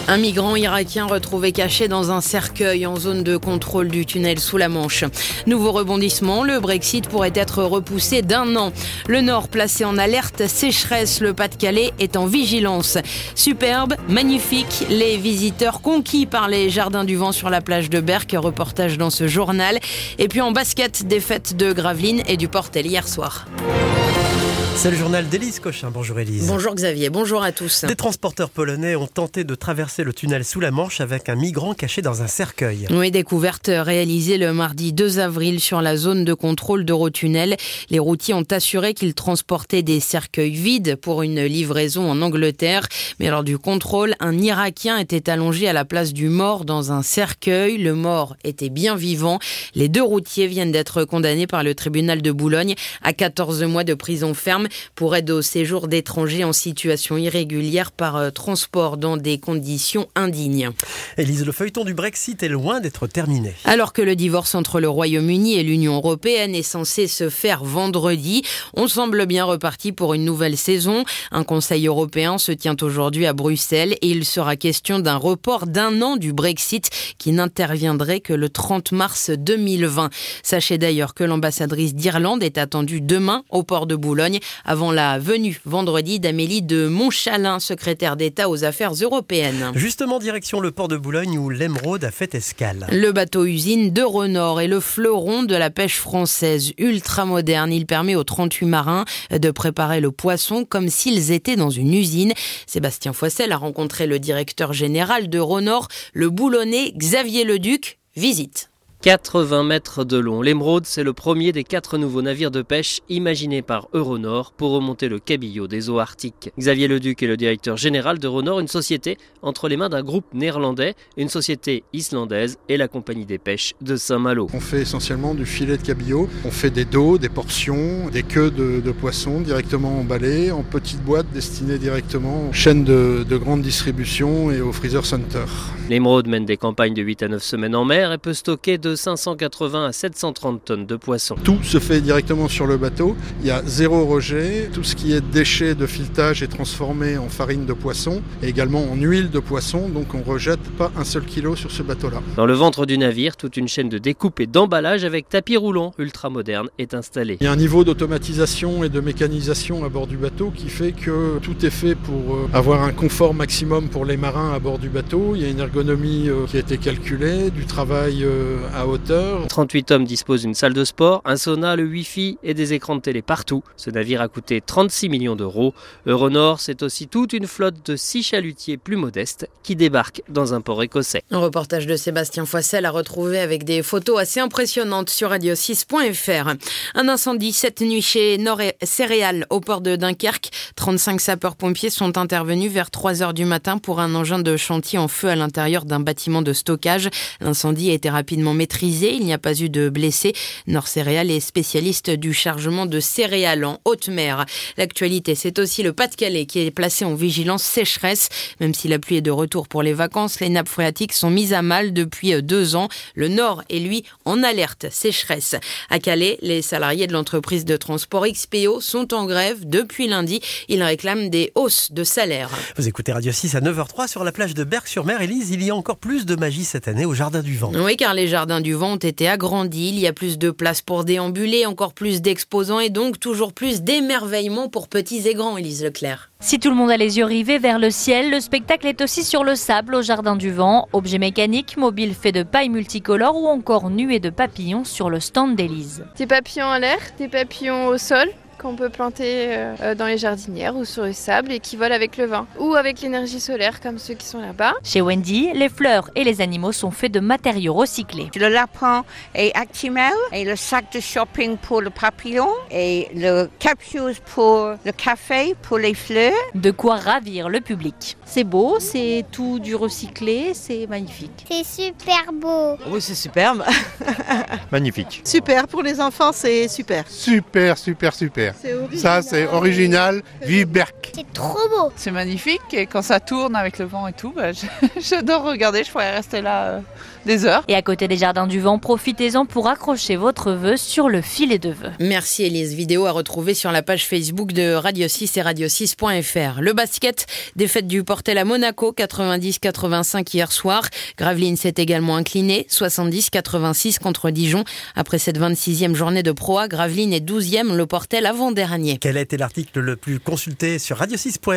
Un migrant irakien retrouvé caché dans un cercueil en zone de contrôle du tunnel sous la Manche. Nouveau rebondissement, le Brexit pourrait être repoussé d'1 an. Le Nord placé en alerte sécheresse, le Pas-de-Calais est en vigilance. Superbe, magnifique, les visiteurs conquis par les jardins du vent sur la plage de Berck, reportage dans ce journal. Et puis en basket, défaite de Gravelines et du Portel hier soir. C'est le journal d'Élise Cochin. Bonjour Élise. Bonjour Xavier, bonjour à tous. Des transporteurs polonais ont tenté de traverser le tunnel sous la Manche avec un migrant caché dans un cercueil. Oui, découverte réalisée le mardi 2 avril sur la zone de contrôle d'Eurotunnel. Les routiers ont assuré qu'ils transportaient des cercueils vides pour une livraison en Angleterre. Mais lors du contrôle, un Irakien était allongé à la place du mort dans un cercueil. Le mort était bien vivant. Les 2 routiers viennent d'être condamnés par le tribunal de Boulogne à 14 mois de prison ferme pour aide au séjour d'étrangers en situation irrégulière par transport dans des conditions indignes. Élise, le feuilleton du Brexit est loin d'être terminé. Alors que le divorce entre le Royaume-Uni et l'Union européenne est censé se faire vendredi, on semble bien reparti pour une nouvelle saison. Un conseil européen se tient aujourd'hui à Bruxelles et il sera question d'un report d'1 an du Brexit qui n'interviendrait que le 30 mars 2020. Sachez d'ailleurs que l'ambassadrice d'Irlande est attendue demain au port de Boulogne avant la venue vendredi d'Amélie de Montchalin, secrétaire d'État aux affaires européennes. Justement, direction le port de Boulogne où l'Emeraude a fait escale. Le bateau-usine d'Euronor est le fleuron de la pêche française, ultra moderne. Il permet aux 38 marins de préparer le poisson comme s'ils étaient dans une usine. Sébastien Foissel a rencontré le directeur général d'Euronor, le Boulonnais Xavier Leduc. Visite. 80 mètres de long. L'Emeraude, c'est le premier des 4 nouveaux navires de pêche imaginés par Euronor pour remonter le cabillaud des eaux arctiques. Xavier Leduc est le directeur général d'Euronor, une société entre les mains d'un groupe néerlandais, une société islandaise et la compagnie des pêches de Saint-Malo. On fait essentiellement du filet de cabillaud. On fait des dos, des portions, des queues de poissons directement emballées en petites boîtes destinées directement aux chaînes de grande distribution et aux freezer centers. L'Emeraude mène des campagnes de 8 à 9 semaines en mer et peut stocker de 580 à 730 tonnes de poissons. Tout se fait directement sur le bateau. Il y a 0 rejet. Tout ce qui est déchets de filetage est transformé en farine de poisson et également en huile de poisson. Donc on ne rejette pas un seul kilo sur ce bateau-là. Dans le ventre du navire, toute une chaîne de découpe et d'emballage avec tapis roulant ultra moderne est installée. Il y a un niveau d'automatisation et de mécanisation à bord du bateau qui fait que tout est fait pour avoir un confort maximum pour les marins à bord du bateau. Il y a une ergonomie qui a été calculée, du travail à hauteur. 38 hommes disposent d'une salle de sport, un sauna, le wifi et des écrans de télé partout. Ce navire a coûté 36 millions d'euros. Euronor, c'est aussi toute une flotte de 6 chalutiers plus modestes qui débarquent dans un port écossais. Un reportage de Sébastien Foissel à retrouver avec des photos assez impressionnantes sur radio6.fr. Un incendie cette nuit chez Nord Céréales au port de Dunkerque. 35 sapeurs-pompiers sont intervenus vers 3h du matin pour un engin de chantier en feu à l'intérieur d'un bâtiment de stockage. L'incendie a été rapidement maîtrisé, il n'y a pas eu de blessés. Nord Céréales est spécialiste du chargement de céréales en haute mer. L'actualité, c'est aussi le Pas-de-Calais qui est placé en vigilance sécheresse. Même si la pluie est de retour pour les vacances, les nappes phréatiques sont mises à mal depuis 2 ans. Le Nord est lui en alerte sécheresse. À Calais, les salariés de l'entreprise de transport XPO sont en grève depuis lundi. Ils réclament des hausses de salaire. Vous écoutez Radio 6 à 9h03 sur la plage de Berck-sur-Mer. Élise, il y a encore plus de magie cette année au Jardin du Vent. Oui, car les Jardins du Vent ont été agrandis. Il y a plus de place pour déambuler, encore plus d'exposants et donc toujours plus d'émerveillement pour petits et grands, Élise Leclerc. Si tout le monde a les yeux rivés vers le ciel, le spectacle est aussi sur le sable au Jardin du Vent. Objets mécaniques, mobiles faits de paille multicolores ou encore nuées de papillons sur le stand d'Élise. Des papillons en l'air, des papillons au sol qu'on peut planter dans les jardinières ou sur le sable et qui volent avec le vent ou avec l'énergie solaire comme ceux qui sont là-bas. Chez Wendy, les fleurs et les animaux sont faits de matériaux recyclés. Le lapin est Actimel et le sac de shopping pour le papillon et le capsule pour le café pour les fleurs. De quoi ravir le public. C'est beau, c'est tout du recyclé, c'est magnifique. C'est super beau. Oui, c'est superbe. Magnifique. Super, pour les enfants, c'est super. Super, super, super. faire. Ça, c'est original. Vive Berck. C'est trop beau. C'est magnifique et quand ça tourne avec le vent et tout, j'adore regarder, je pourrais rester là des heures. Et à côté des Jardins du Vent, profitez-en pour accrocher votre vœu sur le filet de vœux. Merci Élise. Vidéo à retrouver sur la page Facebook de Radio 6 et radio6.fr. Le basket, défaite du Portel à Monaco, 90-85 hier soir. Gravelines s'est également incliné, 70-86 contre Dijon. Après cette 26e journée de Pro A, Gravelines est 12e, le Portel avant-dernier. Quel a été l'article le plus consulté sur radio6.fr ?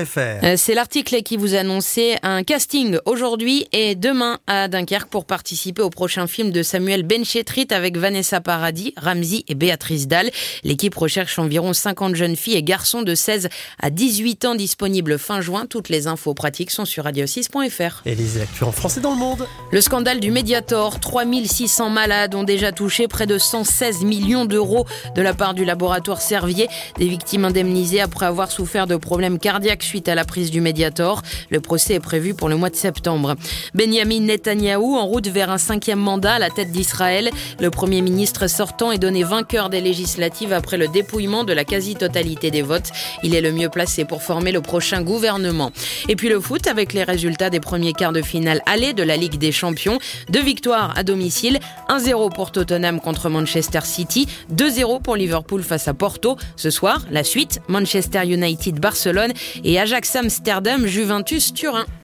C'est l'article qui vous annonçait un casting aujourd'hui et demain à Dunkerque pour participer au prochain film de Samuel Benchetrit avec Vanessa Paradis, Ramzy et Béatrice Dalle. L'équipe recherche environ 50 jeunes filles et garçons de 16 à 18 ans disponibles fin juin. Toutes les infos pratiques sont sur radio6.fr. Et les actus en français dans le monde. Le scandale du Mediator. 3600 malades ont déjà touché près de 116 millions d'euros de la part du laboratoire Servier. Des victimes indemnisées après avoir souffert de problèmes cardiaques suite à la prise du Mediator. Le procès est prévu pour le mois de septembre. Benjamin Netanyahou en route vers un 5e mandat à la tête d'Israël. Le Premier ministre sortant est donné vainqueur des législatives après le dépouillement de la quasi-totalité des votes. Il est le mieux placé pour former le prochain gouvernement. Et puis le foot avec les résultats des premiers quarts de finale aller de la Ligue des Champions. 2 victoires à domicile, 1-0 pour Tottenham contre Manchester City, 2-0 pour Liverpool face à Porto. Ce soir, la suite, Manchester United Barcelone et Ajax Amsterdam Juventus Turin.